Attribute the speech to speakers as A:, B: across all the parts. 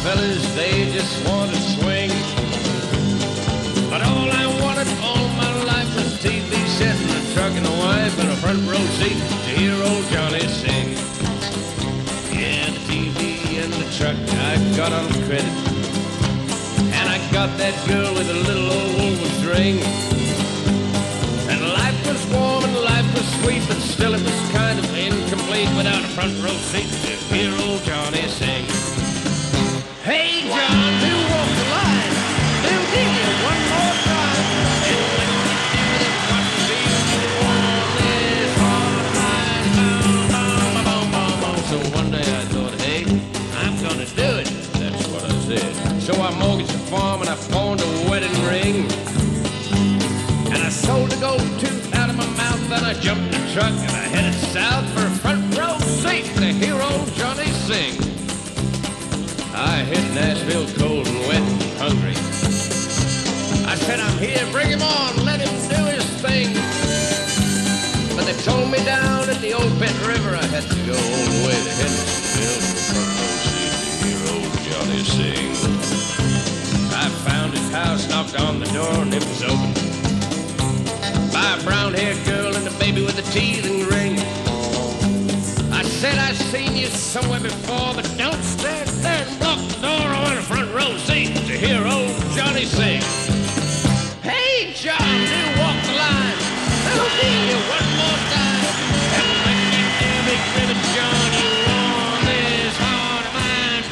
A: fellas, they just want to swing. But all I wanted all my life was TV set in a truck and a wife and a front row seat to hear old Johnny sing. Yeah, the TV and the truck I got on credit, and I got that girl with a little old woman's ring. And life was warm and life was sweet, but still it was kind of incomplete without a front row seat to hear old Johnny sing. Hey John, do walk the line, do dig it one more time, and let me do this what seems to want this hard line. Boom, boom, boom, boom. So one day I thought, hey, I'm gonna do it. That's what I said. So I mortgaged the farm and I pawned a wedding ring. And I sold the gold tooth out of my mouth, then I jumped the truck and I headed south for a front row seat to hear old Johnny sing. I hit Nashville cold and wet and hungry. I said, I'm here, bring him on, let him do his thing. But they told me down at the old Pit River I had to go all the way to Hendersonville for a front row seat to hear old Johnny sing. I found his house, knocked on the door, and it was open by a brown-haired girl and a baby with a teething ring. I said, I've seen you somewhere before, but don't stand there and block the door. I want a front row seat to hear old Johnny sing. Hey, John, do walk the line. I'll give you one more time. And when you do, big ribbon John, you want this heart of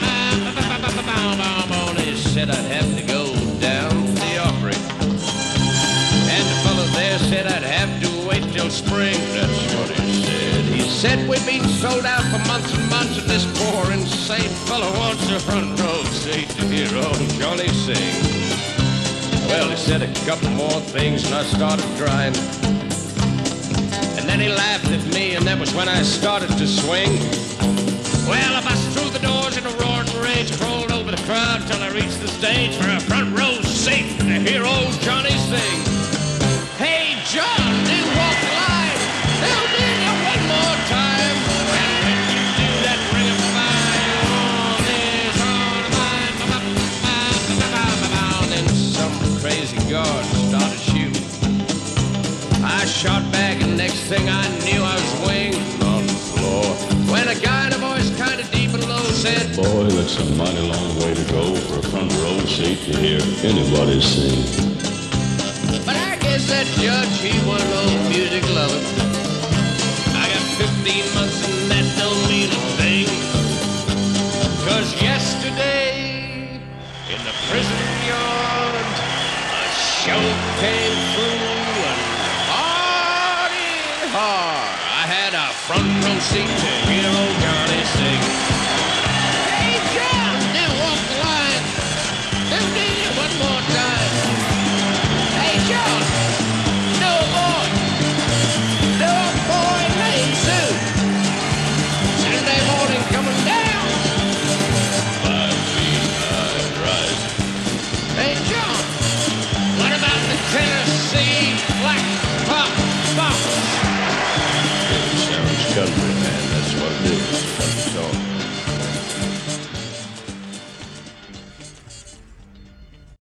A: mine. They said I'd have to go down to the Opry. And the fellow there said I'd have to wait till spring. That's what he said. He said we've been sold out for months and months, and this poor insane fellow wants a front row seat to hear old Johnny sing. Well, he said a couple more things and I started crying. And then he laughed at me and that was when I started to swing. Well, I bust through the doors in a roaring rage, crawled over the crowd till I reached the stage for a front row seat to hear old Johnny sing. Hey, John, do walk the line. They'll do you one more time. And when you do that, ring of fire on this heart of mine. Then some crazy guard started shooting. I shot back, and next thing I knew, I was winging on the floor. When a guy in a voice kind of deep and low said,
B: boy, that's a mighty long way to go for a front row seat to hear anybody sing.
A: But I guess that judge, he wasn't no music lover. I got 15 months and that don't mean a thing. 'Cause yesterday, in the prison yard, a show came through and hard. I had a front row seat to